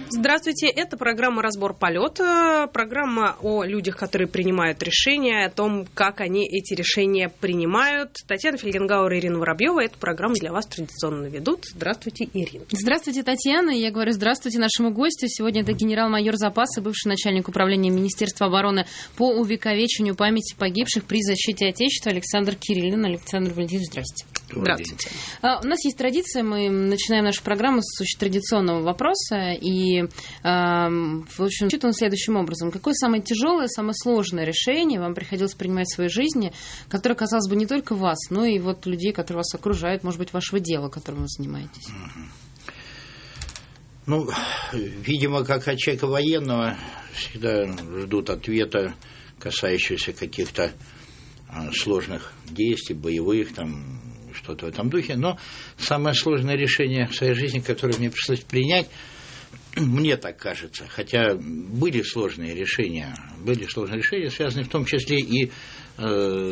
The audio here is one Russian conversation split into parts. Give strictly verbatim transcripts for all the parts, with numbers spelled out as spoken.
Здравствуйте, это программа «Разбор полета», программа о людях, которые принимают решения, о том, как они эти решения принимают. Татьяна Фельгенгауэр и Ирина Воробьева эту программу для вас традиционно ведут. Здравствуйте, Ирина. Здравствуйте, Татьяна. Я говорю здравствуйте нашему гостю. Сегодня это генерал-майор запаса, бывший начальник управления Министерства обороны по увековечению памяти погибших при защите Отечества Александр Кириллин. Александр Валентинович, здравствуйте. Здравствуйте. А, у нас есть традиция, мы начинаем нашу программу с очень традиционного вопроса. И, а, в общем, звучит он следующим образом. Какое самое тяжелое, самое сложное решение вам приходилось принимать в своей жизни, которое касалось бы не только вас, но и вот людей, которые вас окружают, может быть, вашего дела, которым вы занимаетесь? Ну, видимо, как от человека военного, всегда ждут ответа, касающегося каких-то а, сложных действий, боевых, там, что-то в этом духе. Но самое сложное решение в своей жизни, которое мне пришлось принять, мне так кажется, хотя были сложные решения, были сложные решения, связанные в том числе и э,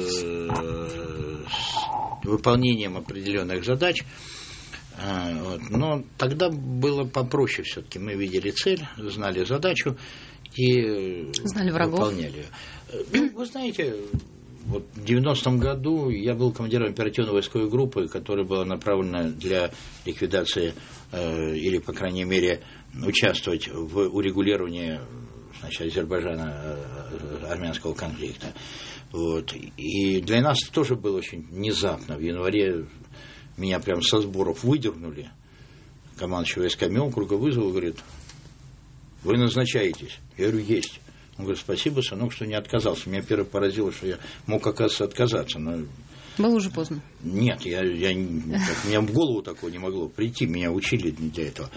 с выполнением определенных задач. Э, вот. Но тогда было попроще все-таки. Мы видели цель, знали задачу и знали врагов. Выполняли ее. Ну, вы знаете, вот в девяностом году я был командиром оперативно-войсковой группы, которая была направлена для ликвидации э, или, по крайней мере, участвовать в урегулировании, значит, Азербайджана армянского конфликта. Вот. И для нас это тоже было очень внезапно. В январе меня прям со сборов выдернули. Командующий войсками округа вызвал, говорит: вы назначаетесь. Я говорю: есть. Он говорит: спасибо, сынок, что не отказался. Меня первое поразило, что я мог, оказывается, отказаться. Но... Было уже поздно. Нет, я, я, так, меня в голову такого не могло прийти. Меня учили для этого.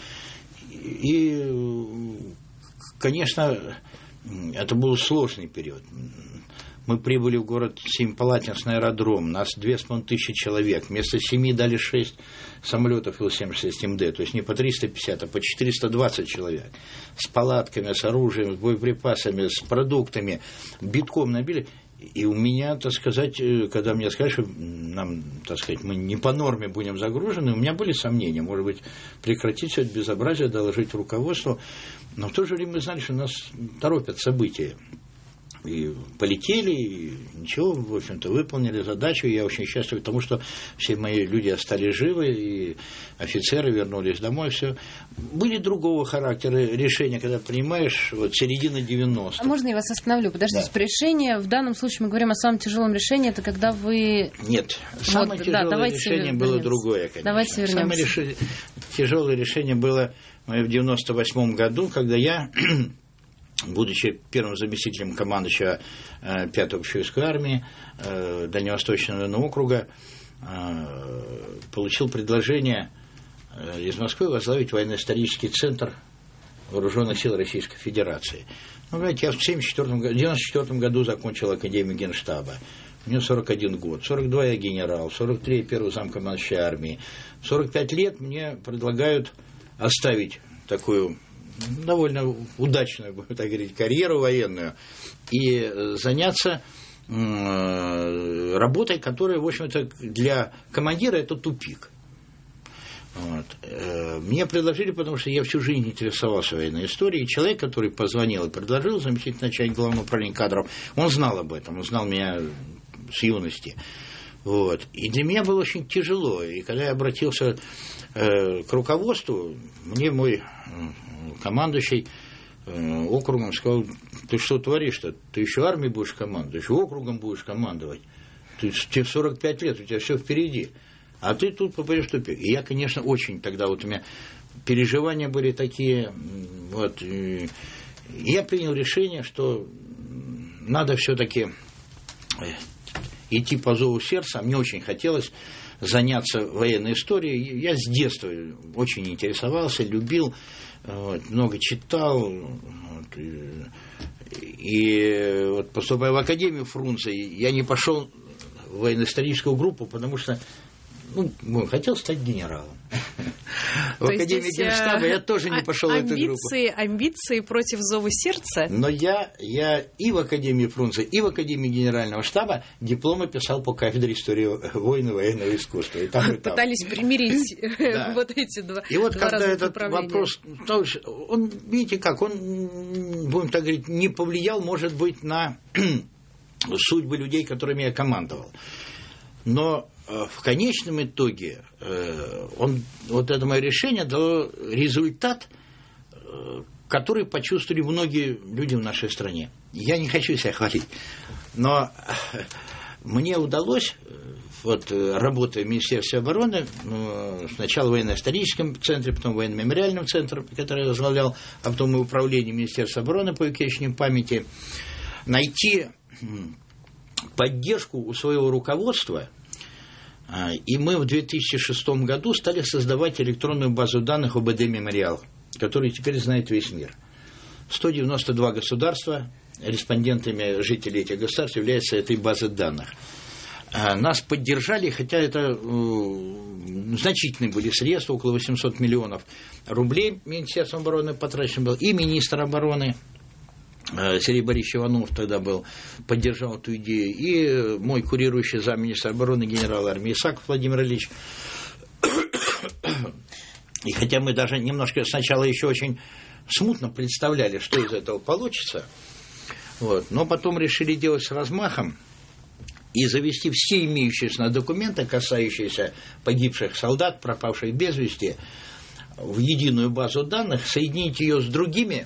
И, конечно, это был сложный период. Мы прибыли в город Семипалатинск на аэродром, нас две с половиной тысячи человек, вместо семи дали шесть самолетов Ил семьдесят шесть эм дэ, то есть не по триста пятьдесят, а по четыреста двадцать человек, с палатками, с оружием, с боеприпасами, с продуктами, битком набили. И у меня, так сказать, когда мне сказали, что нам, так сказать, мы не по норме будем загружены, у меня были сомнения, может быть, прекратить все это безобразие, доложить руководству, но в то же время мы знали, что нас торопят события. И полетели, и ничего, в общем-то, выполнили задачу. Я очень счастлив, потому что все мои люди остались живы, и офицеры вернулись домой. Все. Были другого характера решения, когда принимаешь, вот, середина девяностых. А можно я вас остановлю? Подождите, да. Решение, в данном случае мы говорим о самом тяжелом решении, это когда вы... Нет, самое вот, тяжелое да, решение было вернемся. Другое, конечно. Давайте вернемся. Самое реш... тяжелое решение было в девяносто восьмом году, когда я... будучи первым заместителем командующего э, пятой общевойсковой армии э, Дальневосточного военного округа, э, получил предложение э, из Москвы возглавить военно-исторический центр Вооруженных сил Российской Федерации. Ну, знаете, я в девяносто четвёртом году закончил Академию Генштаба. Мне сорок один год. сорок два я генерал, сорок три я первый замкомандующий армии. В сорок пять лет мне предлагают оставить такую довольно удачную, будем так говорить, карьеру военную и заняться э, работой, которая, в общем-то, для командира это тупик. Вот. Мне предложили, потому что я всю жизнь интересовался военной историей. Человек, который позвонил и предложил, заместитель начальника главного управления кадров, он знал об этом, он знал меня с юности. Вот. И для меня было очень тяжело. И когда я обратился э, к руководству, мне мой командующий э, округом сказал: ты что творишь-то? Ты еще армией будешь командовать, ты еще округом будешь командовать. Ты, тебе сорок пять лет, у тебя все впереди. А ты тут попадешь в тупик. И я, конечно, очень тогда вот у меня переживания были такие. Вот, и я принял решение, что надо все-таки идти по зову сердца. Мне очень хотелось заняться военной историей. Я с детства очень интересовался, любил, вот, много читал. Вот, и, и вот, поступая в Академию Фрунзе, я не пошел в военно-историческую группу, потому что ну, хотел стать генералом. В Академии Генштаба я тоже не пошел в эту группу. Амбиции против зова сердца? Но я, я и в Академии Фрунзе, и в Академии Генерального штаба дипломы писал по кафедре истории войн и военного искусства. И там, и там. Пытались примирить вот эти два. И вот когда этот вопрос, он, видите как, он, будем так говорить, не повлиял, может быть, на судьбы людей, которыми я командовал. Но в конечном итоге он, вот это мое решение дало результат, который почувствовали многие люди в нашей стране. Я не хочу себя хвалить, но мне удалось, вот, работая в Министерстве обороны, сначала в военно-историческом центре, потом в военно-мемориальном центре, который я возглавлял, а потом и управление Министерства обороны по увековечению памяти, найти поддержку у своего руководства. И мы в две тысячи шестом году стали создавать электронную базу данных об ОБД-мемориал, которую теперь знает весь мир. сто девяносто два государства, респондентами жителей этих государств являются этой базой данных. Нас поддержали, хотя это э, значительные были средства, около восемьсот миллионов рублей Министерством обороны потрачено было, и министр обороны Сергей Борисович Иванов тогда был, поддержал эту идею, и мой курирующий замминистра обороны генерал армии Исаков Владимир Ильич. И хотя мы даже немножко сначала еще очень смутно представляли, что из этого получится, вот, но потом решили делать с размахом и завести все имеющиеся документы, касающиеся погибших солдат, пропавших без вести, в единую базу данных, соединить ее с другими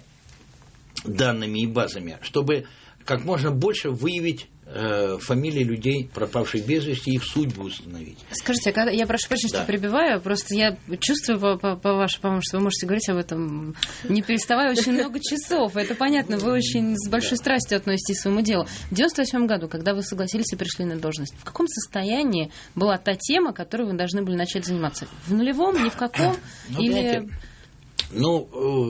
данными и базами, чтобы как можно больше выявить э, фамилии людей, пропавших без вести, и их судьбу установить. Скажите, а когда, я прошу прощения, что да. перебиваю, просто я чувствую по, по, по вашему, по-моему, что вы можете говорить об этом, не переставая, очень много часов. Это понятно, вы очень с большой страстью относитесь к своему делу. В девяносто восьмом году, когда вы согласились и пришли на должность, в каком состоянии была та тема, которой вы должны были начать заниматься? В нулевом, ни в каком? Ну, или... Знаете, ну,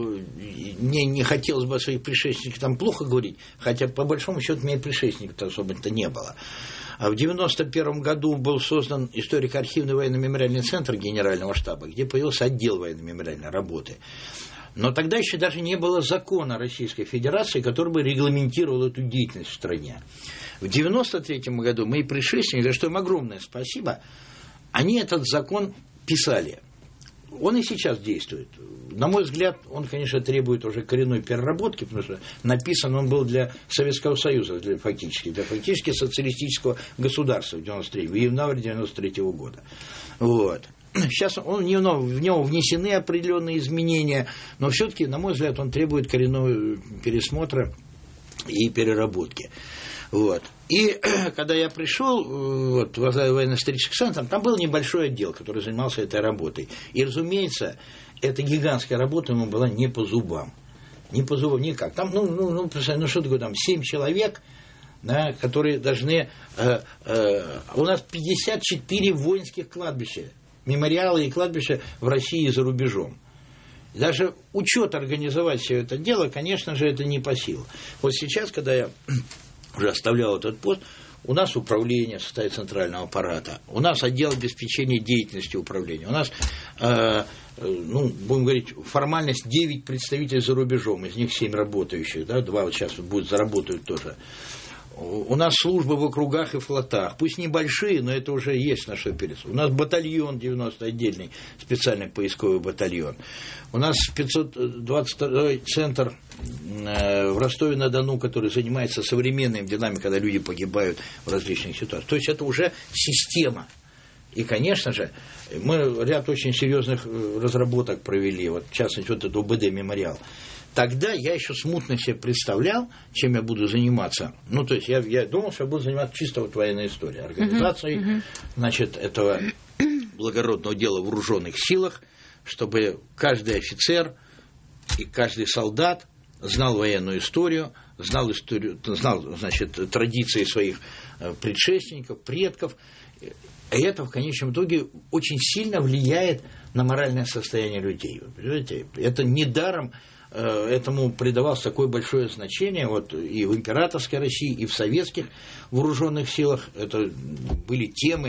мне не хотелось бы о своих предшественниках там плохо говорить, хотя по большому счету у меня предшественников-то особо-то не было. А в девяносто первом году был создан историко-архивный военно-мемориальный центр Генерального штаба, где появился отдел военно-мемориальной работы. Но тогда еще даже не было закона Российской Федерации, который бы регламентировал эту деятельность в стране. В девяносто третьем году мои предшественники, за что им огромное спасибо, они этот закон писали. Он и сейчас действует. На мой взгляд, он, конечно, требует уже коренной переработки, потому что написан он был для Советского Союза, для, фактически, для фактически социалистического государства в девяносто третьем, в январе девяносто третьего года. Вот. Сейчас он, в него внесены определенные изменения, но все-таки, на мой взгляд, он требует коренного пересмотра и переработки. Вот. И когда я пришел вот, в военно-исторический центр, там был небольшой отдел, который занимался этой работой. И, разумеется, эта гигантская работа ему была не по зубам. Не по зубам никак. Там, ну, ну, ну, ну что такое, там, семь человек, да, которые должны... Э, э, у нас пятьдесят четыре воинских кладбища, мемориалы и кладбища в России и за рубежом. Даже учет организовать все это дело, конечно же, это не по силам. Вот сейчас, когда я уже оставлял этот пост, у нас управление в составе центрального аппарата, у нас отдел обеспечения деятельности управления, у нас, э, ну, будем говорить, формальность девять представителей за рубежом, из них семь работающих, да, два вот сейчас будут заработают тоже. У нас службы в округах и флотах, пусть небольшие, но это уже есть наш операция. У нас батальон девяносто отдельный, специальный поисковый батальон. У нас пятьсот двадцать второй центр в Ростове-на-Дону, который занимается современными делами, когда люди погибают в различных ситуациях. То есть это уже система. И, конечно же, мы ряд очень серьезных разработок провели, вот, в частности, вот этот ОБД-мемориал. Тогда я еще смутно себе представлял, чем я буду заниматься. Ну, то есть я, я думал, что я буду заниматься чисто вот военной историей, организацией, uh-huh, uh-huh. значит, этого благородного дела в вооруженных силах, чтобы каждый офицер и каждый солдат знал военную историю, знал, историю, знал, значит, традиции своих предшественников, предков. И это в конечном итоге очень сильно влияет на моральное состояние людей. Вы понимаете? Это недаром этому придавалось такое большое значение вот, и в императорской России, и в советских вооруженных силах. Это были темы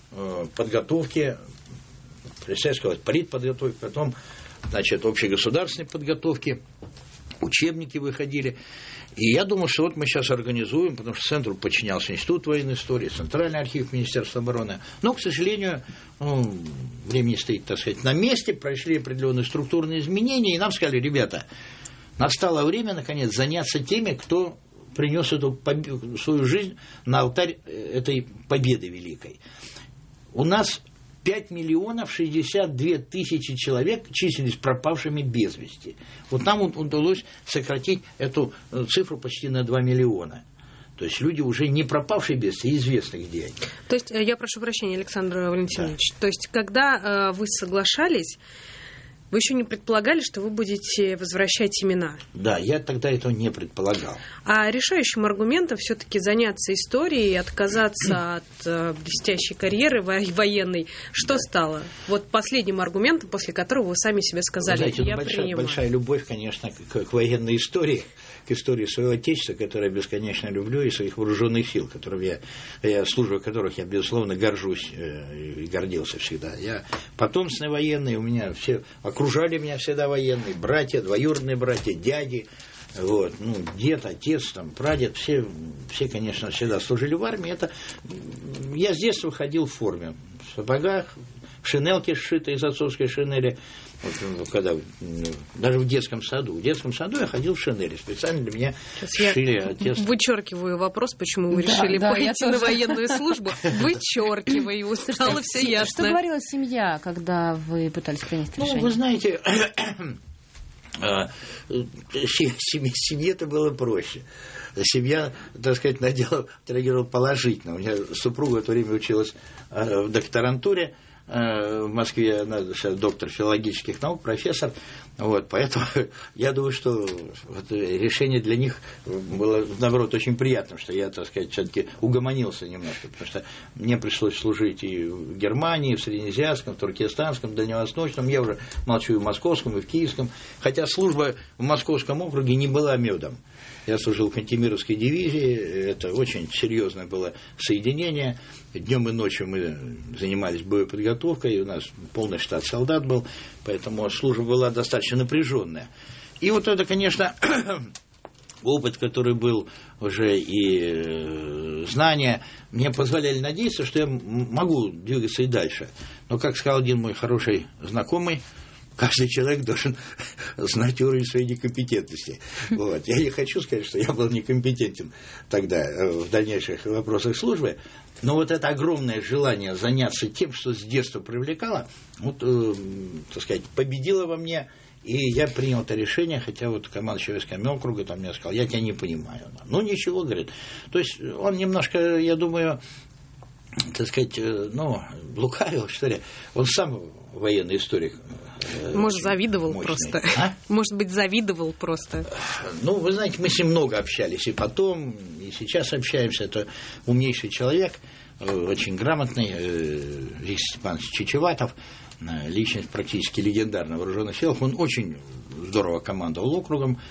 подготовки, представь сказать, политподготовки, потом, значит, общегосударственной подготовки, учебники выходили. И я думаю, что вот мы сейчас организуем, потому что центру подчинялся Институт военной истории, Центральный архив Министерства обороны. Но, к сожалению, ну, время не стоит, так сказать, на месте, прошли определенные структурные изменения, и нам сказали: ребята, настало время, наконец, заняться теми, кто принес эту победу, свою жизнь на алтарь этой победы великой. У нас пять миллионов шестьдесят две тысячи человек числились пропавшими без вести. Вот нам удалось сократить эту цифру почти на два миллиона. То есть люди уже не пропавшие без вести, известны где они. То есть, я прошу прощения, Александр Валентинович, да. То есть, когда э, вы соглашались, вы еще не предполагали, что вы будете возвращать имена? Да, я тогда этого не предполагал. А решающим аргументом все-таки заняться историей и отказаться от э, блестящей карьеры военной, что да. стало? Вот последним аргументом, после которого вы сами себе сказали: знаете, я большая, принимаю. Большая любовь, конечно, к, к военной истории, к истории своего Отечества, которое я бесконечно люблю, и своих вооруженных сил, которыми я, я, службой которых я, безусловно, горжусь э, и гордился всегда. Я потомственный военный, у меня все... Окружали меня всегда военные, братья, двоюродные братья, дяди, вот, ну, дед, отец, там, прадед, все, все, конечно, всегда служили в армии. Это... Я с детства ходил в форме, в сапогах, в шинелке, сшитой из отцовской шинели, вот, когда, даже в детском саду. В детском саду я ходил в шинели, специально для меня сейчас шили я отец. Вычеркиваю вопрос, почему вы да, решили да, пойти на военную службу. Вычеркиваю, стало все ясно. Что говорила семья, когда вы пытались принять решение? Ну, вы знаете, семье-то было проще. Семья, так сказать, на дело отреагировала положительно. У меня супруга в то время училась в докторантуре в Москве, она сейчас доктор филологических наук, профессор. Вот, поэтому я думаю, что вот решение для них было, наоборот, очень приятным, что я, так сказать, все-таки угомонился немножко, потому что мне пришлось служить и в Германии, и в Среднеазиатском, в Туркестанском, в Дальневосточном, я уже молчу и в Московском, и в Киевском, хотя служба в Московском округе не была медом. Я служил в Кантемировской дивизии, это очень серьезное было соединение. Днем и ночью мы занимались боеподготовкой, у нас полный штат солдат был, поэтому служба была достаточно напряженная. И вот это, конечно, опыт, который был уже, и знания, мне позволяли надеяться, что я могу двигаться и дальше. Но, как сказал один мой хороший знакомый, каждый человек должен знать уровень своей некомпетентности. Вот. Я не хочу сказать, что я был некомпетентен тогда в дальнейших вопросах службы, но вот это огромное желание заняться тем, что с детства привлекало, вот, э, так сказать, победило во мне, и я принял это решение, хотя вот командующий войсками округа там мне сказал: я тебя не понимаю. Ну, ничего, говорит. То есть он немножко, я думаю, так сказать, ну, лукавил, что ли. Он сам военный историк. Может, завидовал мощный. Просто. А? Может быть, завидовал просто. Ну, вы знаете, мы с ним много общались. И потом, и сейчас общаемся. Это умнейший человек, очень грамотный, Виктор Степанович Чичеватов, личность практически легендарная в вооруженных силах. Он очень здорово командовал округом.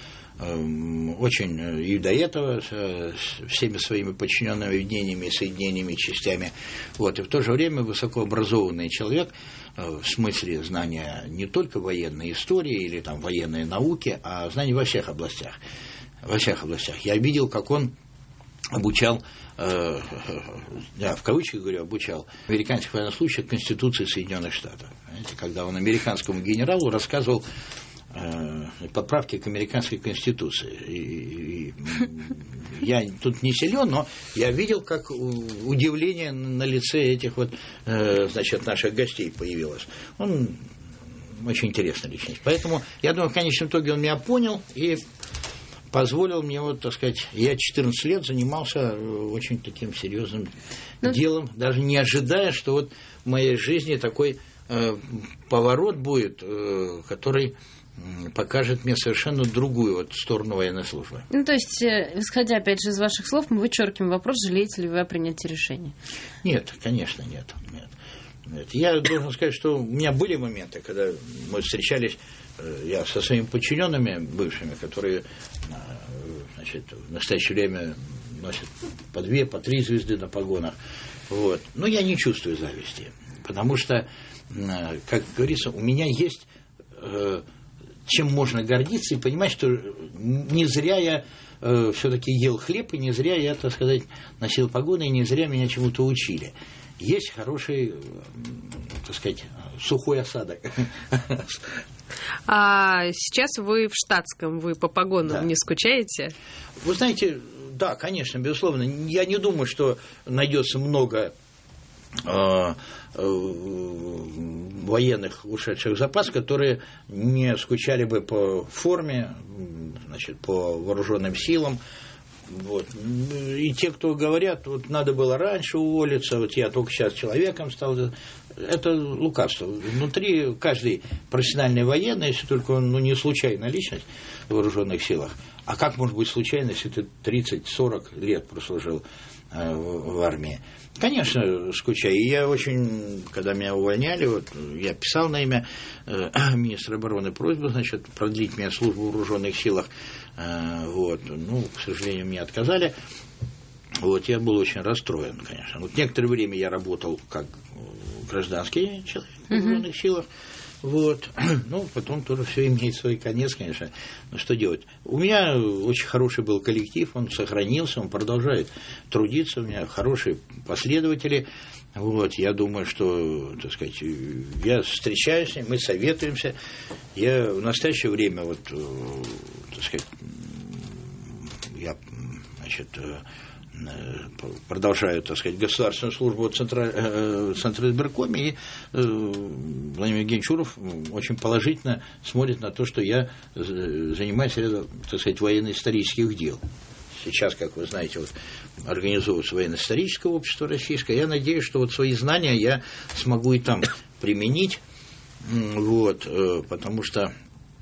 Очень и до этого всеми своими подчиненными видениями, соединениями, частями. Вот. И в то же время высокообразованный человек в смысле знания не только военной истории или там военной науки, а знаний во всех областях. Во всех областях. Я видел, как он обучал, э, да, в кавычках говорю, обучал американских военнослужащих Конституции Соединенных Штатов. Знаете, когда он американскому генералу рассказывал поправки к американской конституции. И, и, я тут не силен, но я видел, как удивление на лице этих вот, значит, наших гостей появилось. Он очень интересная личность. Поэтому, я думаю, в конечном итоге он меня понял и позволил мне, вот, так сказать, я четырнадцать лет занимался очень таким серьезным ну, делом, даже не ожидая, что вот в моей жизни такой э, поворот будет, э, который покажет мне совершенно другую вот сторону военной службы. Ну, то есть, исходя, опять же, из ваших слов, мы вычеркиваем вопрос, жалеете ли вы о принятии решения? Нет, конечно, нет. нет, нет. Я должен сказать, что у меня были моменты, когда мы встречались, я со своими подчиненными бывшими, которые, значит, в настоящее время носят по две, по три звезды на погонах. Вот. Но я не чувствую зависти, потому что, как говорится, у меня есть э, чем можно гордиться и понимать, что не зря я э, все-таки ел хлеб, и не зря я, так сказать, носил погоны, и не зря меня чему-то учили. Есть хороший, так сказать, сухой осадок. А сейчас вы в штатском, вы по погонам да. не скучаете? Вы знаете, да, конечно, безусловно. Я не думаю, что найдется много э, э, военных, ушедших в запас, которые не скучали бы по форме, значит, по вооруженным силам. Вот. И те, кто говорят, вот надо было раньше уволиться, вот я только сейчас человеком стал, это лукавство. Внутри каждый профессиональный военный, если только он ну, не случайная личность в вооруженных силах, а как может быть случайно, если ты тридцать-сорок лет прослужил э, в, в армии? Конечно, скучаю. И я очень, когда меня увольняли, вот, я писал на имя э, министра обороны просьбу, значит, продлить меня службу в вооруженных силах. Э, вот. Ну, к сожалению, мне отказали. Вот, я был очень расстроен, конечно. Вот некоторое время я работал как гражданский человек в вооруженных uh-huh. силах. Вот. Ну, потом тоже все имеет свой конец, конечно. Но что делать? У меня очень хороший был коллектив, он сохранился, он продолжает трудиться, у меня хорошие последователи. Вот. Я думаю, что, так сказать, я встречаюсь с ним, мы советуемся. Я в настоящее время, вот, так сказать, я, значит, продолжаю, так сказать, государственную службу в Центральном и э, Владимир Евгеньевич Шуров очень положительно смотрит на то, что я занимаюсь рядом, так сказать, военно-исторических дел. Сейчас, как вы знаете, вот, организовывается военно-историческое общество российское. Я надеюсь, что вот свои знания я смогу и там применить, вот, э, потому что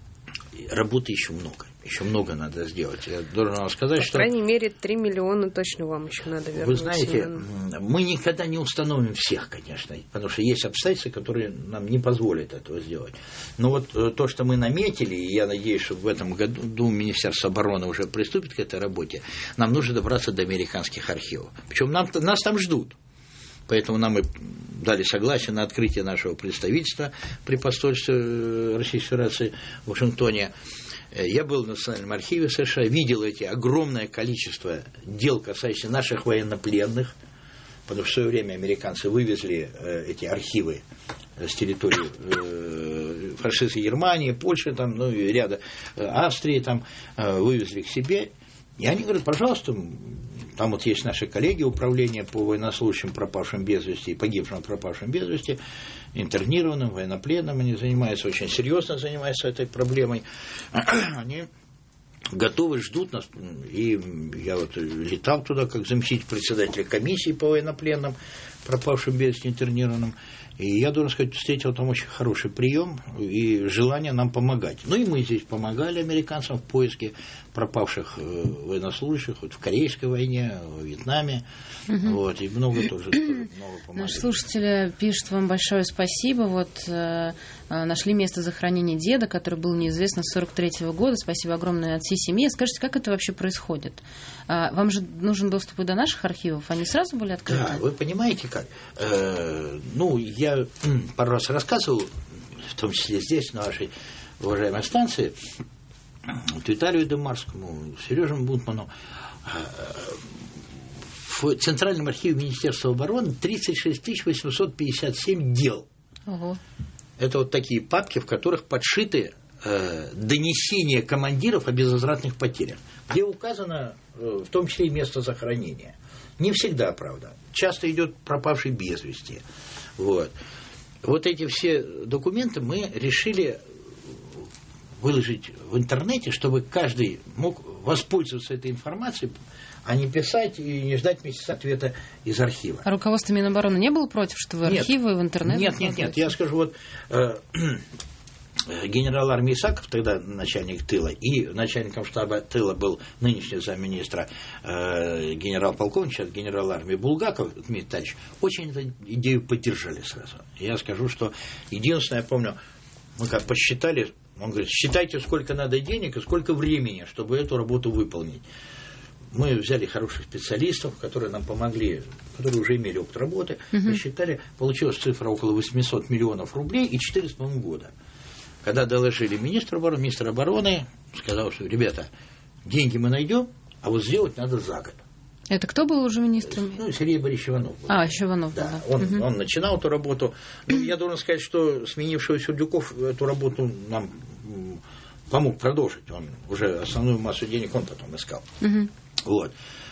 работы еще много. Еще много надо сделать. Я должен вам сказать, По что... По крайней мере, три миллиона точно вам еще надо вернуть. Вы знаете, мы никогда не установим всех, конечно, потому что есть обстоятельства, которые нам не позволят этого сделать. Но вот то, что мы наметили, и я надеюсь, что в этом году Министерство обороны уже приступит к этой работе, нам нужно добраться до американских архивов. Причем нам, нас там ждут. Поэтому нам и дали согласие на открытие нашего представительства при посольстве Российской Федерации в Вашингтоне. Я был в Национальном архиве США, видел эти огромное количество дел, касающихся наших военнопленных, потому что в свое время американцы вывезли эти архивы с территории фашистской Германии, Польши, там, ну, и ряда Австрии, там, вывезли к себе. И они говорят, пожалуйста, там вот есть наши коллеги, управление по военнослужащим, пропавшим без вести, погибшим, пропавшим без вести, интернированным, военнопленным, они занимаются, очень серьезно занимаются этой проблемой. Они готовы, ждут нас. И я вот летал туда, как заместитель председателя комиссии по военнопленным, пропавшим без вести, интернированным. И я, должен сказать, встретил там очень хороший прием и желание нам помогать. Ну и мы здесь помогали американцам в поиске пропавших военнослужащих вот в Корейской войне, в Вьетнаме. Угу. Вот, и много тоже, тоже много помогали. Наши слушатели пишут вам большое спасибо. Вот э, нашли место захоронения деда, который был неизвестно с сорок третьего года. Спасибо огромное от всей семьи. Скажите, как это вообще происходит? А, вам же нужен доступ и до наших архивов? Они сразу были открыты? Да, вы понимаете как? Э, ну, я Я пару раз рассказывал, в том числе здесь, на вашей уважаемой станции, Виталию Демарскому, Сереже Бунтману, в Центральном архиве Министерства обороны тридцать шесть тысяч восемьсот пятьдесят семь дел. Ого. Это вот такие папки, в которых подшиты э, донесения командиров о безвозвратных потерях, где указано э, в том числе и место захоронения. Не всегда, правда. Часто идет пропавший без вести. Вот. Вот эти все документы мы решили выложить в интернете, чтобы каждый мог воспользоваться этой информацией, а не писать и не ждать месяца ответа из архива. А руководство Минобороны не было против, что вы архивы нет, в интернет? Нет, нет, нет. Я скажу, вот э, генерал армии Исаков, тогда начальник тыла, и начальником штаба тыла был нынешний замминистра э, генерал-полковник, сейчас генерал армии Булгаков Дмитрий Витальевич, очень эту идею поддержали сразу. Я скажу, что единственное, я помню, мы как посчитали, он говорит, считайте, сколько надо денег и сколько времени, чтобы эту работу выполнить. мы взяли хороших специалистов, которые нам помогли, которые уже имели опыт работы, угу. посчитали, получилась цифра около восемьсот миллионов рублей и четыре с половиной года. Когда доложили министру обороны, министр обороны сказал, что, ребята, деньги мы найдем, а вот сделать надо за год. Это кто был уже министром? Ну, Сергей Борисович Иванов был. А, еще Иванов был, да. да. Он, угу. он начинал эту работу. Ну, я должен сказать, что сменивший Сердюков эту работу нам помог продолжить. Он уже основную массу денег он потом искал. Угу. Вот.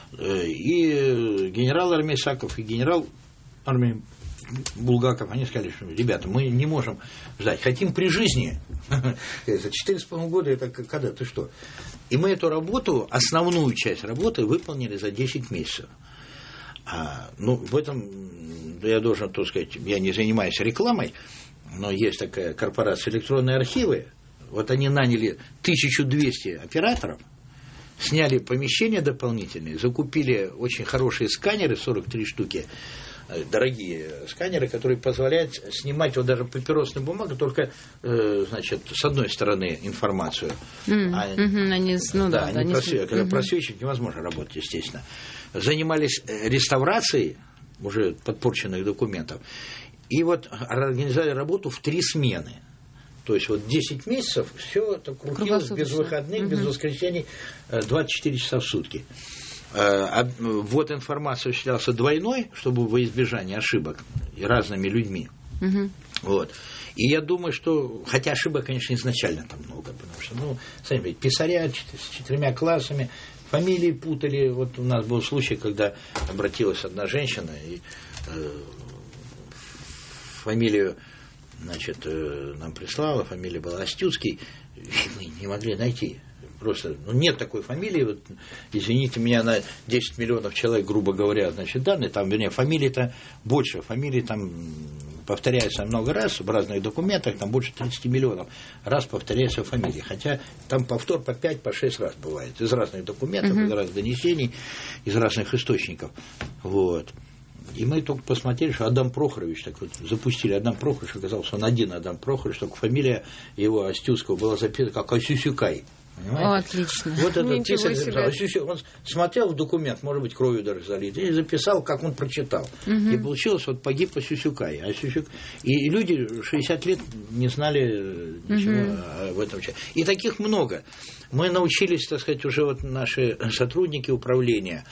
И генерал армии Исаков, и генерал армии Булгаков, они сказали, что, ребята, мы не можем ждать, хотим при жизни. За четыре с половиной года, это когда, ты что? И мы эту работу, основную часть работы выполнили за десять месяцев. А, ну, в этом, я должен, так сказать, я не занимаюсь рекламой, но есть такая корпорация «Электронные архивы». Вот они наняли тысячу двести операторов, сняли помещения дополнительные, закупили очень хорошие сканеры, сорок три штуки, дорогие сканеры, которые позволяют снимать вот даже папиросную бумагу, только, э, значит, с одной стороны информацию. Mm, а, mm-hmm, они, ну, да, да, они да, просвечивают, mm-hmm. когда просвечивать невозможно работать, естественно. Занимались реставрацией уже подпорченных документов. И вот организовали работу в три смены. То есть вот десять месяцев все это крутилось без выходных, mm-hmm. без воскресений, двадцать четыре часа в сутки. Вот информация осуществлялась двойной, чтобы во избежание ошибок и разными людьми. Угу. Вот. И я думаю, что, хотя ошибок, конечно, изначально там много, потому что, ну, сами видите, писаря с четырьмя классами, фамилии путали. Вот у нас был случай, когда обратилась одна женщина и э, фамилию, значит, э, нам прислала, фамилия была Остюцкий, и мы не могли найти. Просто, ну, нет такой фамилии, вот, извините меня, на десять миллионов человек, грубо говоря, значит, данные, там, вернее, фамилий-то больше, фамилии там повторяются много раз в разных документах, там больше тридцать миллионов раз повторяются фамилии, хотя там повтор по пять, по шесть раз бывает, из разных документов, uh-huh. из разных донесений, из разных источников, вот. И мы только посмотрели, что Адам Прохорович, так вот, запустили Адам Прохорович, оказалось, он один Адам Прохорович, только фамилия его Остюцкого была записана как Осюсюкай. Понимаете? О, отлично. Вот этот писарь записал. Он смотрел в документ, может быть, кровью даже залит, и записал, как он прочитал. Угу. И получилось, вот погиб по Сюсюкай. А Сюсюк... И люди шестьдесят лет не знали ничего угу. в этом. И таких много. Мы научились, так сказать, уже вот наши сотрудники управления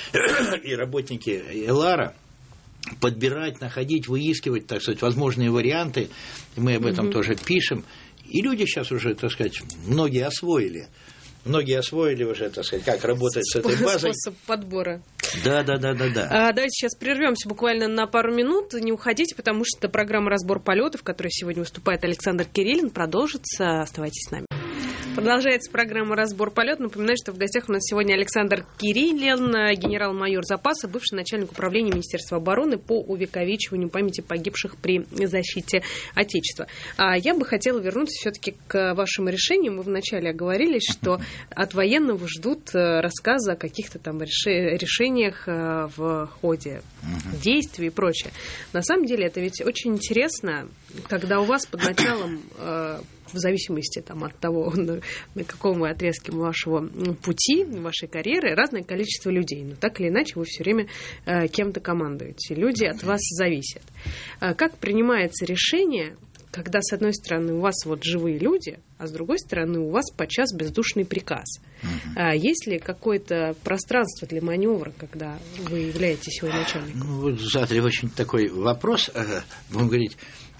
и работники Элара подбирать, находить, выискивать, так сказать, возможные варианты. И мы об этом угу. тоже пишем. И люди сейчас уже, так сказать, многие освоили. Многие освоили уже, так сказать, как работать с этой базой. Способ подбора. Да, да, да, да, да. А, давайте сейчас прервемся буквально на пару минут. Не уходите, потому что программа «Разбор полетов», в которой сегодня выступает Александр Кириллин, продолжится. Оставайтесь с нами. Продолжается программа «Разбор полет». Напоминаю, что в гостях у нас сегодня Александр Кириллин, генерал-майор запаса, бывший начальник управления Министерства обороны по увековечиванию памяти погибших при защите Отечества. А я бы хотела вернуться все-таки к вашему решению. Мы вначале оговорились, что от военного ждут рассказа о каких-то там решениях в ходе действий и прочее. На самом деле это ведь очень интересно, когда у вас под началом, в зависимости там, от того, на, на каком вы отрезке вашего пути, вашей карьеры, разное количество людей. Но так или иначе вы все время э, кем-то командуете. Люди от вас зависят. А как принимается решение, когда, с одной стороны, у вас вот живые люди, а с другой стороны, у вас подчас бездушный приказ? Uh-huh. А есть ли какое-то пространство для маневра, когда вы являетесь его начальником? Ну, вот задали очень такой вопрос. Будем говорить,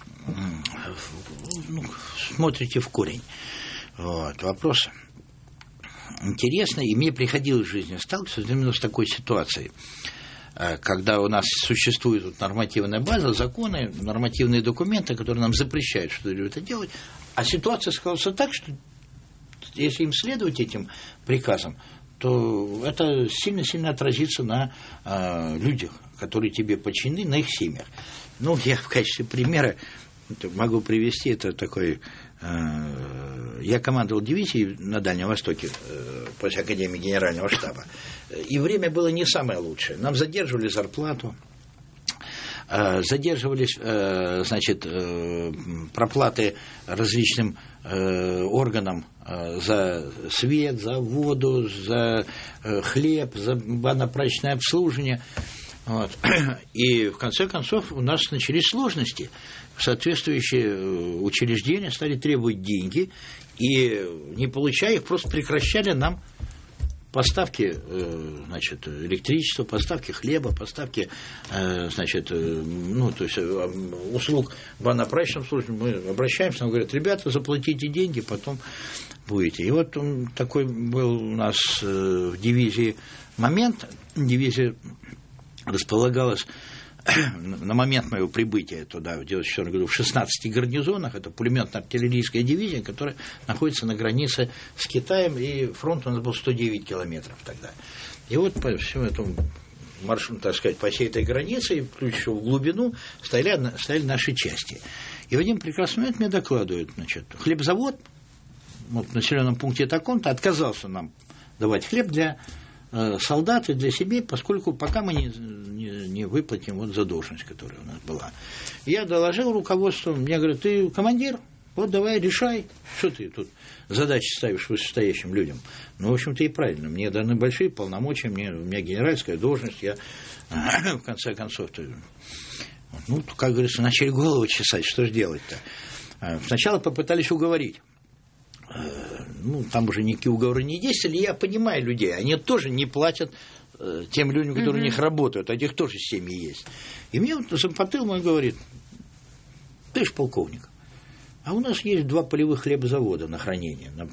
ну, смотрите в корень. Вот, вопрос интересный, и мне приходилось в жизни сталкиваться именно с такой ситуацией, когда у нас существует вот нормативная база, законы, нормативные документы, которые нам запрещают что-то делать, а ситуация складывается так, что если им следовать этим приказам, то это сильно-сильно отразится на э, людях, которые тебе подчинены, на их семьях. Ну, я в качестве примера могу привести, это такой... Э, я командовал дивизией на Дальнем Востоке э, после Академии Генерального штаба, и время было не самое лучшее. Нам задерживали зарплату, задерживались, значит, проплаты различным органам за свет, за воду, за хлеб, за банно-прачечное обслуживание. Вот. И в конце концов у нас начались сложности. Соответствующие учреждения стали требовать деньги, и, не получая их, просто прекращали нам поставки, значит, электричества, поставки хлеба, поставки, значит, ну, то есть услуг банно-прачечного обслуживания. Мы обращаемся, нам говорят: ребята, заплатите деньги, потом будете. И вот такой был у нас в дивизии момент. Дивизия располагалась на момент моего прибытия туда, в девяносто четвёртом году, в шестнадцати гарнизонах. Это пулеметно-артиллерийская дивизия, которая находится на границе с Китаем, и фронт у нас был сто девять километров тогда. И вот по всему этому маршруту, так сказать, по всей этой границе, и плюс еще в глубину, стояли, стояли наши части. И в один прекрасный момент мне докладывают, значит, хлебзавод вот, в населенном пункте таком-то отказался нам давать хлеб для солдат и для себя, поскольку пока мы не, не, не выплатим вот задолженность, которая у нас была. Я доложил руководству, мне говорят: ты командир, вот давай решай, что ты тут задачи ставишь вышестоящим людям. Ну, в общем-то, и правильно, мне даны большие полномочия, мне, у меня генеральская должность, я в конце концов, ну, как говорится, начали голову чесать, что же делать-то. Сначала попытались уговорить. Ну, там уже никакие уговоры не действовали, я понимаю людей, они тоже не платят э, тем людям, которые mm-hmm. у них работают, а этих тоже семьи есть. И мне вот зампотыл мой говорит: ты ж полковник, а у нас есть два полевых хлебозавода на хранение. На,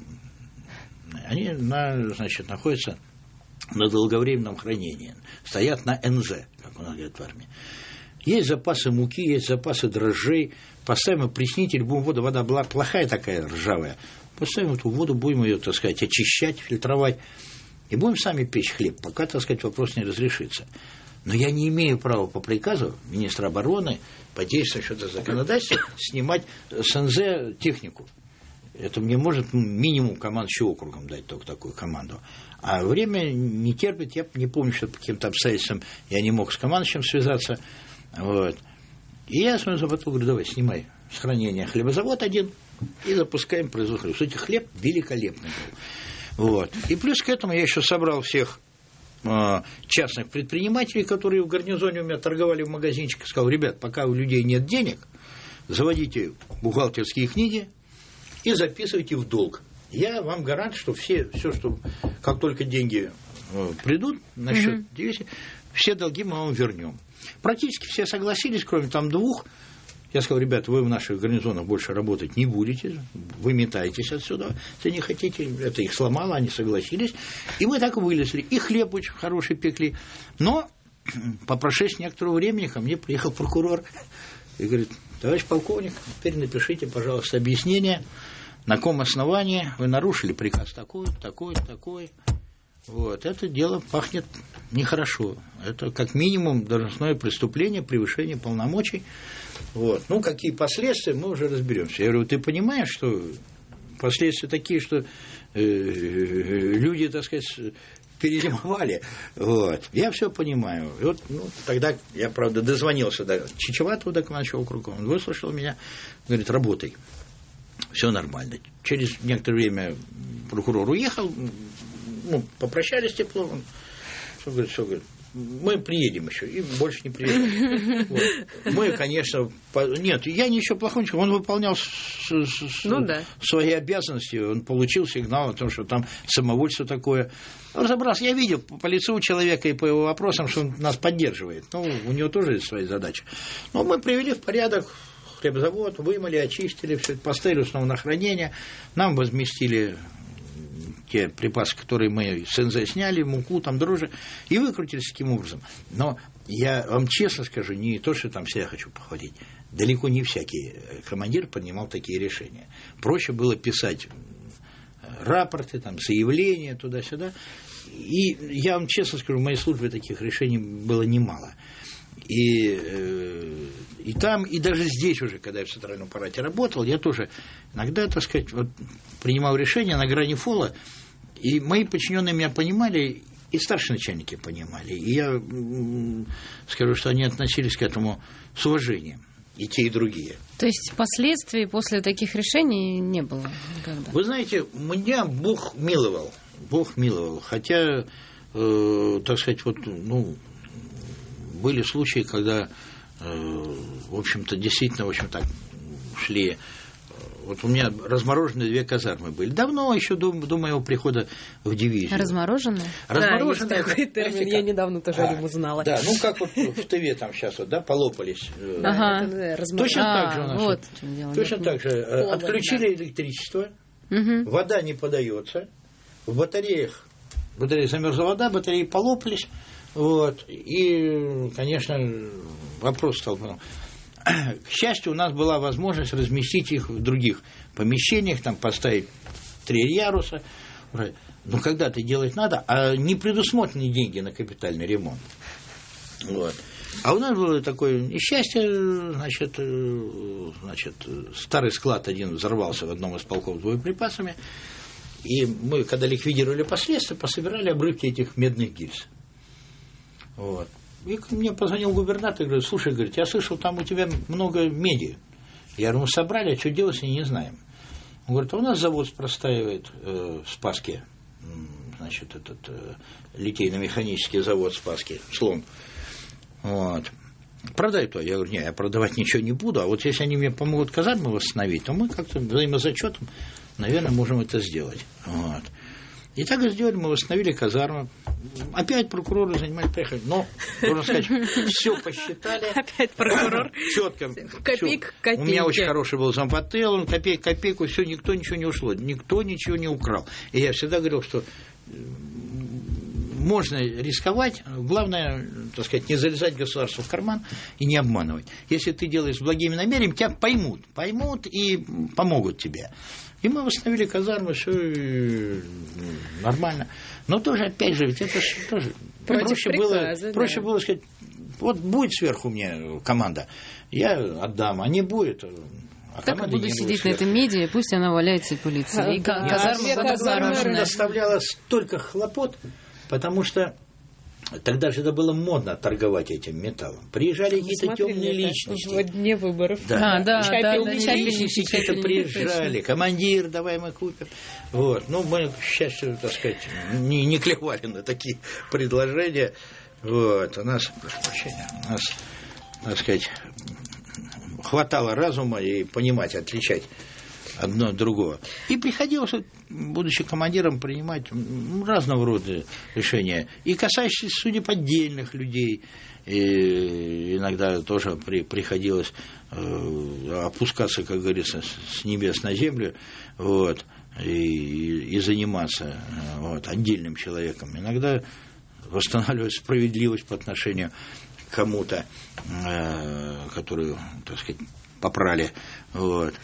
они, на, значит, находятся на долговременном хранении, стоят на эн зэ, как у нас говорят в армии. Есть запасы муки, есть запасы дрожжей, поставим опреснитель, будем воду, вода была плохая такая, ржавая, поставим эту воду, будем ее, так сказать, очищать, фильтровать, и будем сами печь хлеб, пока, так сказать, вопрос не разрешится. Но я не имею права по приказу министра обороны, по действующему законодательству, снимать с эн зэ технику. Это мне может минимум командующий округом дать только такую команду. А время не терпит, я не помню, что по каким-то обстоятельствам я не мог с командующим связаться. Вот. И я смотрю, потом говорю: давай, снимай с хранения хлебозавод один и запускаем производство. Кстати, хлеб великолепный был. Вот. И плюс к этому я еще собрал всех э, частных предпринимателей, которые в гарнизоне у меня торговали в магазинчике, сказал: ребят, пока у людей нет денег, заводите бухгалтерские книги и записывайте в долг. Я вам гарант, что все, все, что как только деньги э, придут на счет mm-hmm. дивизии, все долги мы вам вернем. Практически все согласились, кроме там двух. Я сказал: ребята, вы в наших гарнизонах больше работать не будете, вы метаетесь отсюда, если не хотите. Это их сломало, они согласились. И мы так вылезли. И хлеб очень хороший пекли. Но по прошествии некоторого времени ко мне приехал прокурор и говорит: товарищ полковник, теперь напишите, пожалуйста, объяснение, на каком основании вы нарушили приказ такой, такой, такой. Вот, это дело пахнет нехорошо. Это как минимум должностное преступление, превышение полномочий. Вот. Ну, какие последствия, мы уже разберемся. Я говорю: ты понимаешь, что последствия такие, что э, люди, так сказать, перезимовали. Вот. Я все понимаю. И вот, ну, тогда я, правда, дозвонился до Чечеватого, до командующего округа. Он выслушал меня, говорит: работай. Все нормально. Через некоторое время прокурор уехал. Ну, попрощались тепло, он все говорит, все говорит, мы приедем еще, и больше не приедем. Вот. Мы, конечно, по... нет, я ничего плохого, он выполнял с... С... Ну, да. свои обязанности, он получил сигнал о том, что там самовольство такое. Он разобрался, я видел по лицу человека и по его вопросам, что он нас поддерживает, ну, у него тоже есть свои задачи. Но мы привели в порядок хлебозавод, вымыли, очистили, все это поставили снова на хранение, нам возместили те припасы, которые мы с эн зэ сняли, муку, там, дрожжи, и выкрутились таким образом. Но я вам честно скажу, не то, что там себя хочу похвалить, далеко не всякий командир принимал такие решения. Проще было писать рапорты, там, заявления туда-сюда. И я вам честно скажу, в моей службе таких решений было немало. И, и там, и даже здесь уже, когда я в центральном аппарате работал, я тоже иногда, так сказать, вот, принимал решения на грани фола, и мои подчиненные меня понимали, и старшие начальники понимали. И я скажу, что они относились к этому с уважением. И те, и другие. То есть последствий после таких решений не было никогда? Вы знаете, меня Бог миловал. Бог миловал. Хотя, э, так сказать, вот, ну, были случаи, когда, э, в общем-то, действительно, в общем, так шли. Вот у меня размороженные две казармы были. Давно, еще до, до моего прихода в дивизию. Размороженные? Размороженные. Да, есть такой термин, я недавно тоже о нем узнала. Да, ну как вот в ТВ там сейчас вот, да, полопались. Ага. Точно так же у нас. Вот, точно так же. Отключили электричество, вода не подается, в батареях, в батарее замерзла вода, батареи полопались, вот, и, конечно, вопрос стал. К счастью, у нас была возможность разместить их в других помещениях, там поставить три яруса. Но когда-то делать надо, а не предусмотрены деньги на капитальный ремонт. Вот. А у нас было такое несчастье, значит, значит, старый склад один взорвался в одном из полков с боеприпасами, и мы, когда ликвидировали последствия, пособирали обрывки этих медных гильз. Вот. И мне позвонил губернатор и говорит: слушай, говорит, я слышал, там у тебя много меди. Я говорю: мы собрали, а что делать, и не знаем. Он говорит: а у нас завод простаивает э, в Спасске, значит, этот э, литейно-механический завод в Спасске, слон. Вот. Продай то. Я говорю: нет, я продавать ничего не буду, а вот если они мне помогут казармы восстановить, то мы как-то взаимозачетом, наверное, можем это сделать. Вот. И так и сделали, мы восстановили казармы. Опять прокуроры занимались, приехали. Но, можно сказать, все посчитали. Опять прокурор. Четко. Копейка, копейка. У меня очень хороший был зампотел, он копейка, копейку, все, никто ничего не ушло, никто ничего не украл. И я всегда говорил, что можно рисковать, главное, так сказать, не залезать государству в карман и не обманывать. Если ты делаешь с благими намерениями, тебя поймут, поймут и помогут тебе. И мы восстановили казармы, все нормально. Но тоже, опять же, ведь это же тоже проще было, да. проще было сказать: вот будет сверху мне команда, я отдам, а не будет. А так и буду сидеть на этой меди, пусть она валяется и пылится. И казарма доставляла столько хлопот, потому что тогда же это было модно торговать этим металлом. Приезжали какие-то темные личности. В дне выборов. Да, а, да, темные да, личности какие-то приезжали. Командир, давай мы купим. Вот. Ну, мы, к счастью, так сказать, не, не клевали на такие предложения. Вот. У нас, прошу прощения, у нас, так сказать, хватало разума и понимать, отличать одно от другого. И приходилось, будучи командиром, принимать разного рода решения. И касающиеся судеб отдельных людей. И иногда тоже при, приходилось э, опускаться, как говорится, с небес на землю, вот, и, и заниматься вот, отдельным человеком. Иногда восстанавливать справедливость по отношению к кому-то, э, которую, так сказать, попрали. Вот.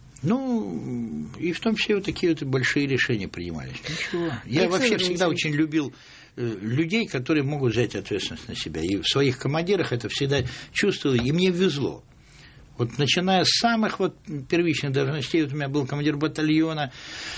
Ну, и в том числе вот такие вот большие решения принимались. Ничего. Я вообще всегда очень любил людей, которые могут взять ответственность на себя. И в своих командирах это всегда чувствовал, и мне везло. Вот начиная с самых вот первичных должностей, вот у меня был командир батальона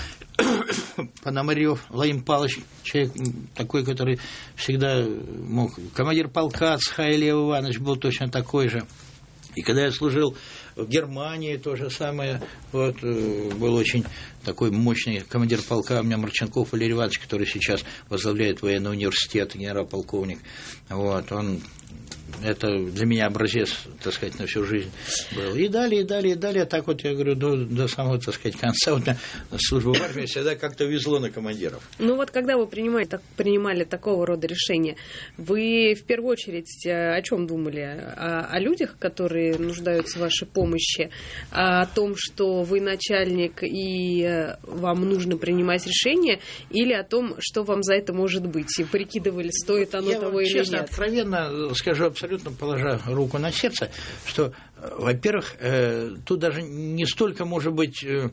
Пономарев Владимир Павлович, человек такой, который всегда мог. Командир полка Цхай Лев Иванович был точно такой же. И когда я служил в Германии, то же самое, вот, был очень такой мощный командир полка у меня Марченков Валерий Иванович, который сейчас возглавляет военный университет, генерал-полковник. Вот, он, это для меня образец, так сказать, на всю жизнь был. И далее, и далее, и далее, так вот, я говорю, до, до самого, так сказать, конца вот, службы в армии всегда как-то везло на командиров. Ну вот, когда вы принимали, так, принимали такого рода решения, вы в первую очередь о чем думали? О, о людях, которые нуждаются в вашей помощи, о том, что вы начальник и вам нужно принимать решение, или о том, что вам за это может быть? И прикидывали, стоит оно я того или честно, нет? Я откровенно скажу, абсолютно положа руку на сердце, что, во-первых, э, тут даже не столько, может быть, э,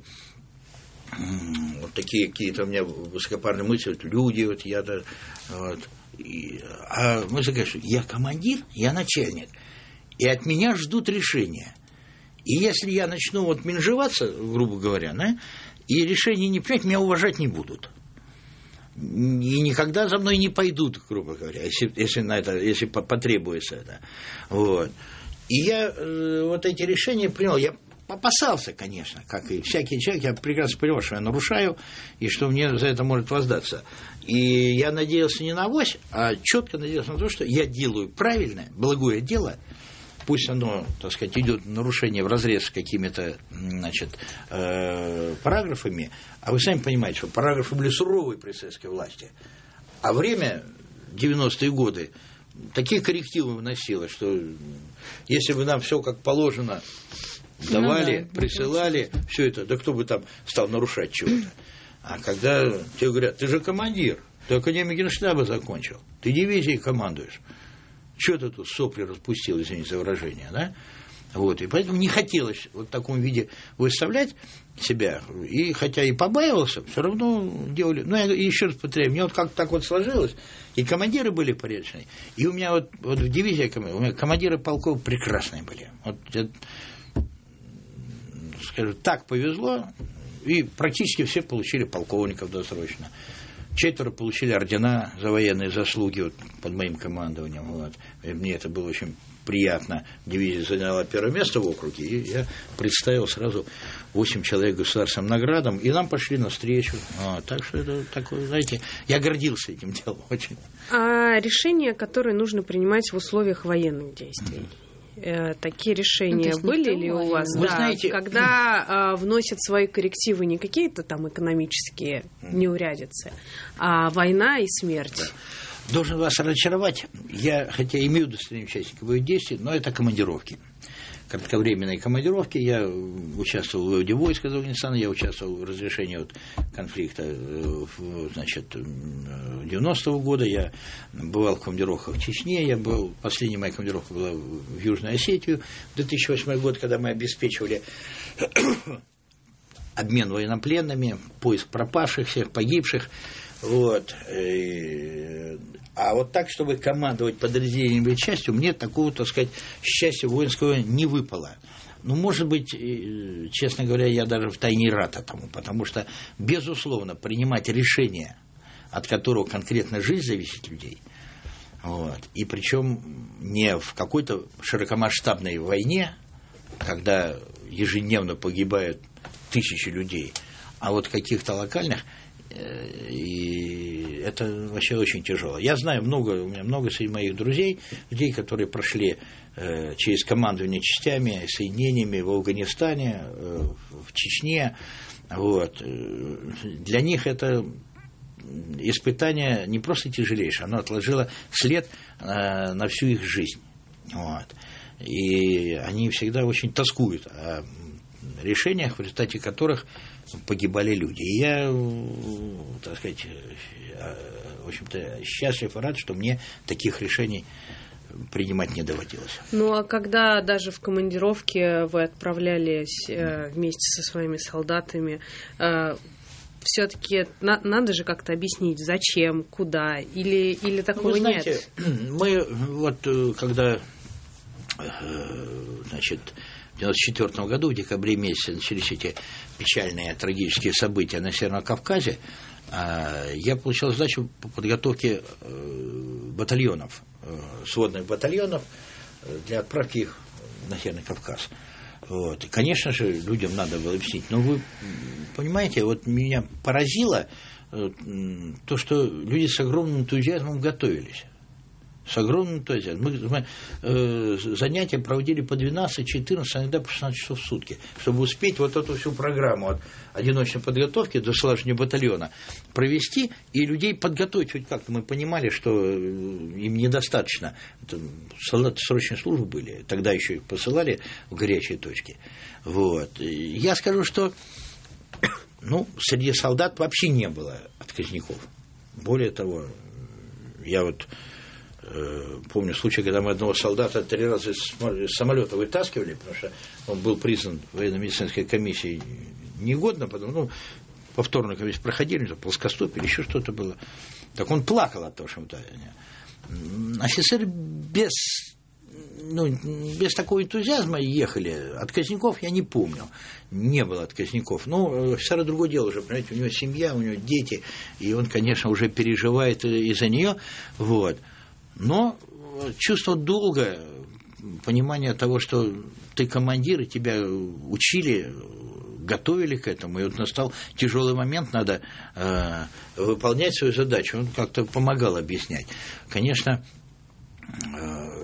вот такие какие-то у меня высокопарные мысли, вот люди, вот я, вот, и, а мысль, конечно, я командир, я начальник, и от меня ждут решения. И если я начну вот менжеваться, грубо говоря, да, и решения не принять, меня уважать не будут. и никогда за мной не пойдут, грубо говоря, если, если, на это, если потребуется это. Вот. И я э, вот эти решения принял. Я опасался, конечно, как и всякий человек. Я прекрасно понимал, что я нарушаю, и что мне за это может воздаться. И я надеялся не на авось, а четко надеялся на то, что я делаю правильное, благое дело. Пусть оно, так сказать, идет нарушение вразрез с какими-то, значит, э, параграфами, а вы сами понимаете, что параграфы были суровые при советской власти, а время, девяностые годы, такие коррективы выносило, что если бы нам все как положено давали, ну, да, присылали, все это, да кто бы там стал нарушать чего-то. А когда тебе говорят, ты же командир, ты академию Генштаба закончил, ты дивизией командуешь, что ты тут сопли распустил, извините за выражение, да? Вот, и поэтому не хотелось вот в таком виде выставлять себя, и хотя и побаивался, все равно делали. Ну, я еще раз повторяю, мне вот как-то так вот сложилось, и командиры были порядочные, и у меня вот, вот в дивизии у меня командиры полков прекрасные были. Вот, это, скажем, так повезло, и практически все получили полковников досрочно. Четверо получили ордена за военные заслуги вот, под моим командованием. Вот. И мне это было очень приятно. Дивизия заняла первое место в округе, и я представил сразу восемь человек государственным наградам, и нам пошли навстречу. А, так что это такое, знаете, я гордился этим делом очень. А решения, которые нужно принимать в условиях военных действий? Такие решения ну, были ли у вас? Вы да, знаете, когда э, вносят свои коррективы не какие-то там экономические неурядицы, а война и смерть. Должен вас разочаровать. Я, хотя имею удостоверение участника боевых действий, но это командировки. Кратковременные командировки. Я участвовал в выводе войск из Афганистана, я участвовал в разрешении вот конфликта значит, девяностого года, я бывал в командировках в Чечне, я был, последняя моя командировка была в Южную Осетию в две тысячи восьмой год, когда мы обеспечивали обмен военнопленными, поиск пропавших, всех погибших. Вот. А вот так, чтобы командовать подразделением или частью, мне такого, так сказать, счастья воинского не выпало. Ну, может быть, честно говоря, я даже втайне рад этому, потому что, безусловно, принимать решение, от которого конкретно жизнь зависит людей, вот, и причем не в какой-то широкомасштабной войне, когда ежедневно погибают тысячи людей, а вот каких-то локальных, и это вообще очень тяжело. Я знаю много, у меня много среди моих друзей, людей, которые прошли э, через командование частями, соединениями в Афганистане, э, в Чечне. Вот. Для них это испытание не просто тяжелейшее, оно отложило след э, на всю их жизнь. Вот. И они всегда очень тоскуют о решениях, в результате которых погибали люди. И я, так сказать, в общем-то, счастлив и рад, что мне таких решений принимать не доводилось. Ну, а когда даже в командировке вы отправлялись э, вместе со своими солдатами, э, все-таки на, надо же как-то объяснить, зачем, куда, или, или такого ну, вы знаете, нет? Мы вот, когда, значит, в девяносто четвёртом году, в декабре месяце, начались эти печальные, трагические события на Северном Кавказе, я получил задачу по подготовке батальонов, сводных батальонов для отправки их на Северный Кавказ. Вот. И, конечно же, людям надо было объяснить. Но вы понимаете, вот меня поразило то, что люди с огромным энтузиазмом готовились. С огромным энтузиазмом. Мы, мы э, занятия проводили по двенадцать-четырнадцать, иногда по шестнадцать часов в сутки, чтобы успеть вот эту всю программу от одиночной подготовки до слаживания батальона провести и людей подготовить хоть как-то. Мы понимали, что им недостаточно. Это солдаты срочной службы были, тогда еще их посылали в горячие точки. Вот. Я скажу, что ну, среди солдат вообще не было отказников. Более того, я вот помню случай, когда мы одного солдата три раза из самолета вытаскивали, потому что он был признан военно-медицинской комиссией негодно, потому ну, повторную комиссию проходили, плоскостопие или еще что-то было. Так он плакал от того, что офицер без ну, без такого энтузиазма ехали. Отказников я не помню. Не было отказников. Но офицера другое дело уже, понимаете, у него семья, у него дети, и он, конечно, уже переживает из-за нее. Вот. Но чувство долга, понимание того, что ты командир, и тебя учили, готовили к этому, и вот настал тяжелый момент, надо э, выполнять свою задачу. Он как-то помогал объяснять. Конечно, э,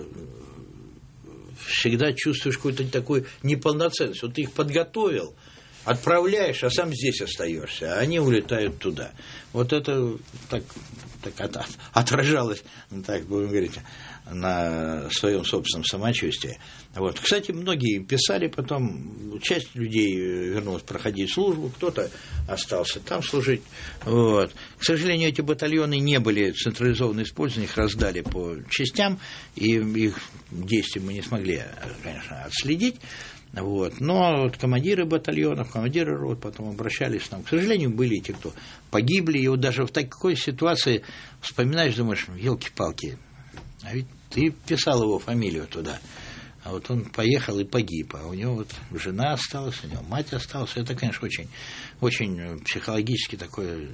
всегда чувствуешь какую-то такую неполноценность. Вот ты их подготовил, отправляешь, а сам здесь остаешься, а они улетают туда. Вот это так, так от, от, отражалось, так будем говорить, на своем собственном самочувствии. Вот. Кстати, многие писали потом, часть людей вернулась проходить службу, кто-то остался там служить. Вот. К сожалению, эти батальоны не были централизованно использованы, их раздали по частям, и их действия мы не смогли, конечно, отследить. Вот. Но вот командиры батальонов, командиры рот потом обращались к нам. К сожалению, были и те, кто погибли. И вот даже в такой ситуации вспоминаешь, думаешь, елки-палки, а ведь ты писал его фамилию туда. А вот он поехал и погиб. А у него вот жена осталась, у него мать осталась. Это, конечно, очень, очень психологически такое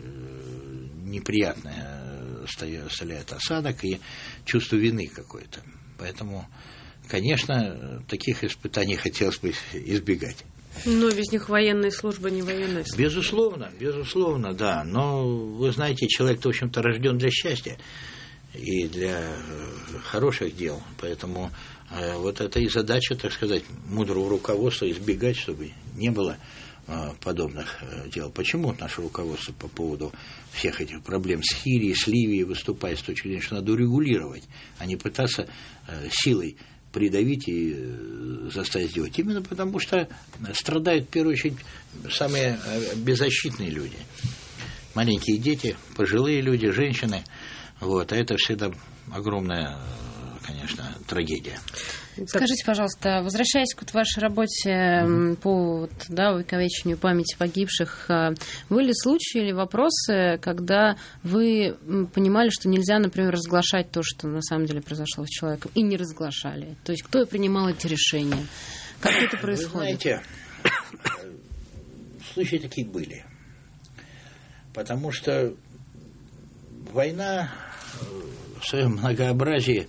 неприятное оставляет осадок и чувство вины какое-то. Поэтому, конечно, таких испытаний хотелось бы избегать. Но без них военная служба, не военная служба. Безусловно, безусловно, да. Но, вы знаете, человек-то, в общем-то, рожден для счастья и для хороших дел. Поэтому э, вот это и задача, так сказать, мудрого руководства избегать, чтобы не было э, подобных э, дел. Почему наше руководство по поводу всех этих проблем с Сирией, с Ливией выступает с точки зрения, что надо урегулировать, а не пытаться э, силой придавить и э, заставить сделать? Именно потому, что страдают в первую очередь самые э, беззащитные люди. Маленькие дети, пожилые люди, женщины. Вот, а это всегда огромная, конечно, трагедия. Скажите, пожалуйста, возвращаясь к вашей работе mm-hmm. по да, увековечению памяти погибших, были случаи или вопросы, когда вы понимали, что нельзя, например, разглашать то, что на самом деле произошло с человеком, и не разглашали? То есть кто принимал эти решения? Как это происходит? Вы знаете, случаи такие были. Потому что война в своем многообразии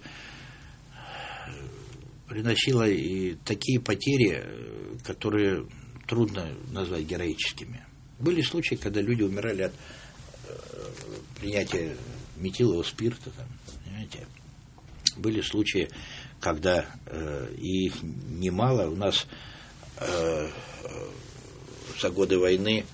приносила и такие потери, которые трудно назвать героическими. Были случаи, когда люди умирали от принятия метилового спирта, там, понимаете. Были случаи, когда э, и их немало. У нас э, за годы войны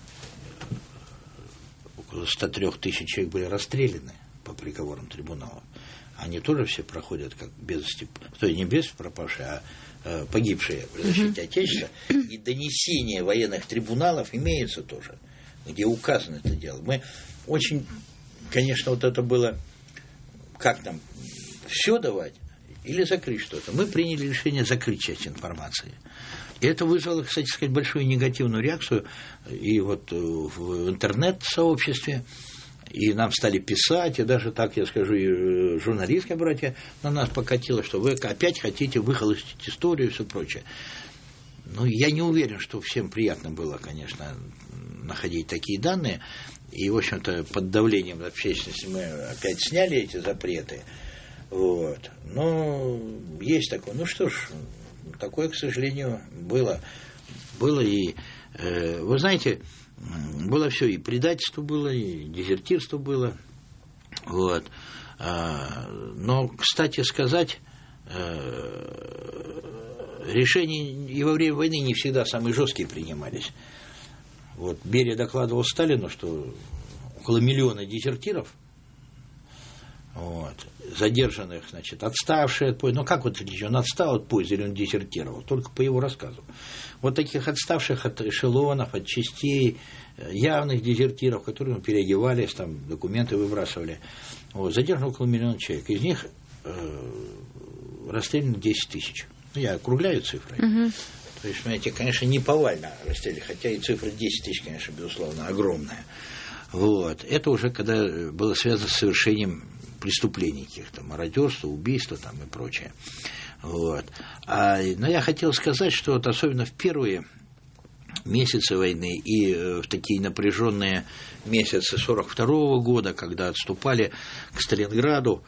около сто три тысячи человек были расстреляны по приговорам трибунала. Они тоже все проходят как без вести, то есть не без пропавшие, а э, погибшие при защите Отечества. И донесения военных трибуналов имеются тоже, где указано это дело. Мы очень, конечно, вот это было, как нам, все давать или закрыть что-то. Мы приняли решение закрыть часть информации. И это вызвало, кстати сказать, большую негативную реакцию и вот в интернет-сообществе. И нам стали писать, и даже так, я скажу, и журналистские братья на нас покатило, что вы опять хотите выхолостить историю и все прочее. Ну, я не уверен, что всем приятно было, конечно, находить такие данные. И, в общем-то, под давлением общественности мы опять сняли эти запреты. Вот. Но есть такое. Ну что ж, такое, к сожалению, было. Было и, э, вы знаете, было все, и предательство было, и дезертирство было. Вот. Но, кстати сказать, решения и во время войны не всегда самые жесткие принимались. Вот Берия докладывал Сталину, что около миллиона дезертиров, вот, задержанных, значит, отставшие от поезда. Ну, как вот он отстал от поезда или он дезертировал? Только по его рассказу. Вот таких отставших от эшелонов, от частей, явных дезертиров, которые переодевались, там, документы выбрасывали. Вот, задержано около миллиона человек. Из них э, расстреляно десять тысяч. Ну, я округляю цифры. Uh-huh. То есть, понимаете, конечно, не повально расстреляли, хотя и цифра десять тысяч, конечно, безусловно, огромная. Вот. Это уже когда было связано с совершением преступлений каких-то, мародерства, убийства там и прочее. Вот. А, но я хотел сказать, что вот особенно в первые месяцы войны и в такие напряженные месяцы сорок второго года, когда отступали к Сталинграду,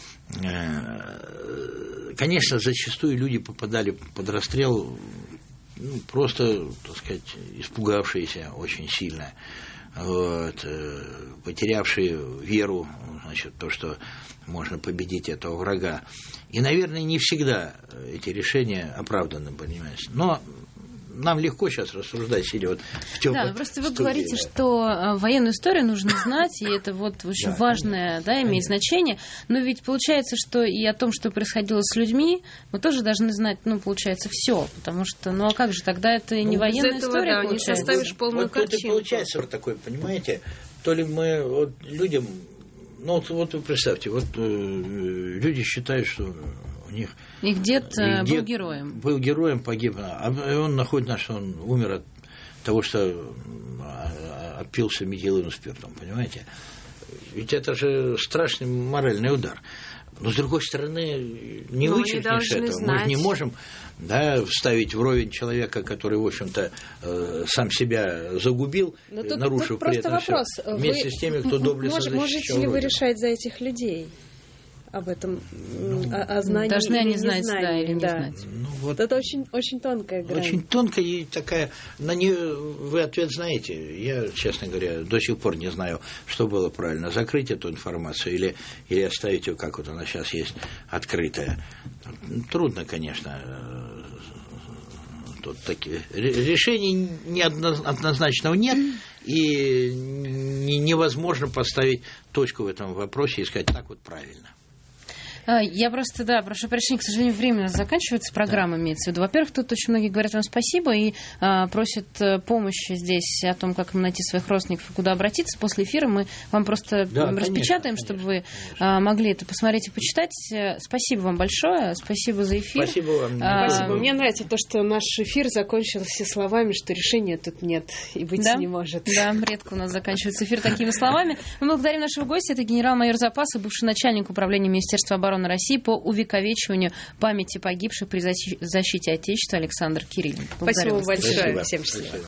конечно, зачастую люди попадали под расстрел, ну, просто, так сказать, испугавшиеся очень сильно, вот, потерявшие веру, значит, то, что можно победить этого врага. И, наверное, не всегда эти решения оправданы, понимаете. Но нам легко сейчас рассуждать, сидя вот в темной Да, просто вы студии, говорите, да. что военную историю нужно знать, и это вот очень Да, важное, да, имеет значение. Но ведь получается, что и о том, что происходило с людьми, мы тоже должны знать, ну, получается, все, потому что, ну, а как же, тогда это и не Ну, военная из этого, история, да, не получается. составишь полную вот это картину. получается вот такой, понимаете, то ли мы вот людям, ну вот, вот вы представьте, вот э, люди считают, что у них Их дед, их был дед героем. был героем, погиб, а он находит, что он умер от того, что опился метиловым спиртом, понимаете? Ведь это же страшный моральный удар. Но, с другой стороны, не Но они вычеркнешь должны этого. знать. Мы же не можем, да, вставить вровень человека, который, в общем-то, э, сам себя загубил, Но тут, нарушив тут при просто этом вопрос. всё, вместе Вы с теми, кто доблестно мож, защищал можете ли вы Родину. решать за этих людей об этом, м, о, о знании Должны или они знать, незнании? да, или не Да. знать. Ну, вот. Это очень, очень тонкая грань. Очень тонкая и такая, на нее вы ответ знаете. Я, честно говоря, до сих пор не знаю, что было правильно, закрыть эту информацию или, или оставить ее, как вот она сейчас есть, открытая. Трудно, конечно. Тут такие решений неоднозначного нет, и невозможно поставить точку в этом вопросе и сказать, так вот правильно. Я просто, да, прошу прощения, к сожалению, время у нас заканчивается, программа да. имеется в виду. Во-первых, тут очень многие говорят вам спасибо и а, просят помощи здесь о том, как им найти своих родственников и куда обратиться. После эфира мы вам просто да, распечатаем, конечно, чтобы вы а, могли это посмотреть и почитать. Спасибо вам большое, спасибо за эфир. Спасибо вам. А, спасибо. Мне нравится то, что наш эфир закончился словами, что решения тут нет и быть да? не может. Да, редко у нас заканчивается эфир такими словами. Мы благодарим нашего гостя, это генерал-майор запаса, бывший начальник управления Министерства обороны России по увековечиванию памяти погибших при защите Отечества Александр Кириллин. Спасибо большое. Спасибо. Всем счастливо.